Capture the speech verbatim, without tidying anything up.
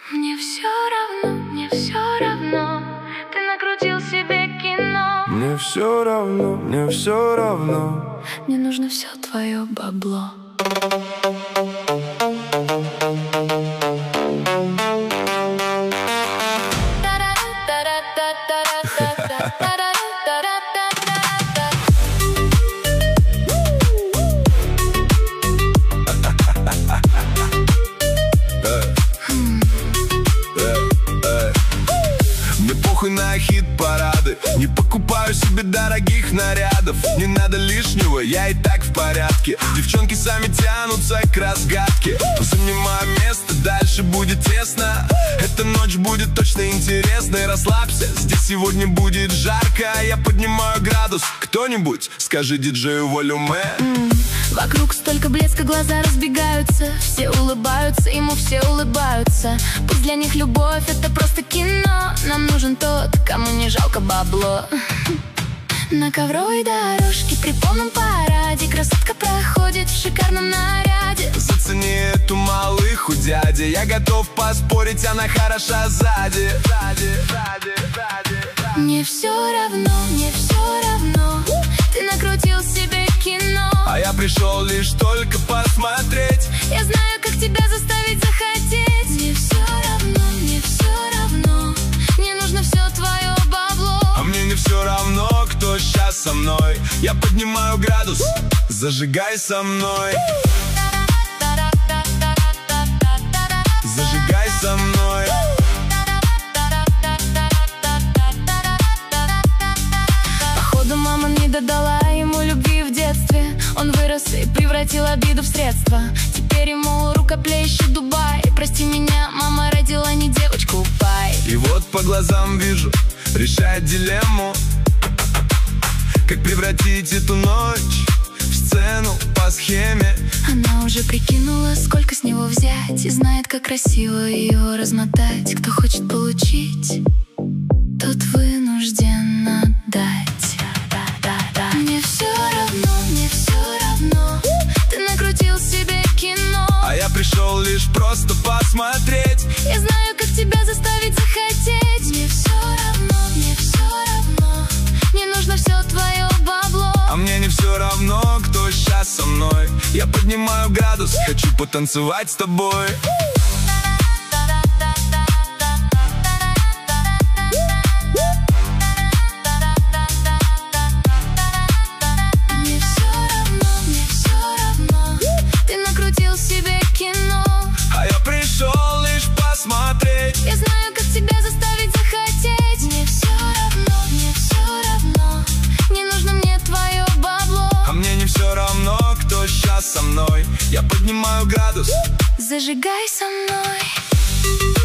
Мне все равно, мне все равно, ты накрутил себе кино. Мне все равно, мне все равно, мне нужно все твое бабло. На хит-парады не покупаю себе дорогих нарядов. Не надо лишнего, я и так в порядке. Девчонки сами тянутся к разгадке. Занимаю место, дальше будет тесно. Эта ночь будет точно интересной. Расслабься, здесь сегодня будет жарко. Я поднимаю градус, кто-нибудь скажи диджею волюме. mm. Вокруг столько блеска, глаза разбегаются. Все улыбаются, ему все улыбаются. Пусть для них любовь это просто кино. Нам нужен тот, кому не жалко бабло. На ковровой дорожке при полном параде красотка проходит в шикарном наряде. Зацени эту малыху, дядя, я готов поспорить, она хороша сзади. Сзади, сзади, сзади, сзади. Мне все равно, мне все равно, ты накрутил себе кино. А я пришел лишь только посмотреть. Я знаю, как тебя заставить захотеть. Мне все равно, мне все равно, мне нужно все твое бабло. А мне не все равно, кто сейчас со мной. Я поднимаю градус, зажигай со мной. Зажигай со мной. Походу мама не додала ему любви в детстве. Он вырос и превратил обиду в средство. Теперь ему рукоплещет Дубай. Прости меня, мама родила не девочку, пай. И вот по глазам вижу, решает дилемму, как превратить эту ночь в сцену по схеме. Она уже прикинула, сколько с него взять, и знает, как красиво его размотать. Кто хочет получить, тот вынужден отдать. Мне все равно, мне все равно, ты накрутил себе кино. А я пришел лишь просто посмотреть. Я знаю, как тебя заставить захотеть. Мне все равно, мне все равно, мне нужно все твое бабло. А мне не все равно, кто сейчас со мной. Я поднимаю градус, хочу потанцевать с тобой. Мне все равно, мне все равно, ты накрутил себе кино. А я пришел лишь посмотреть. Я знаю, как тебя заставить захотеть. Мне все равно, мне все равно, не нужно мне твое бабло. А мне не все равно, кто сейчас со мной. Я поднимаю градус, зажигай со мной.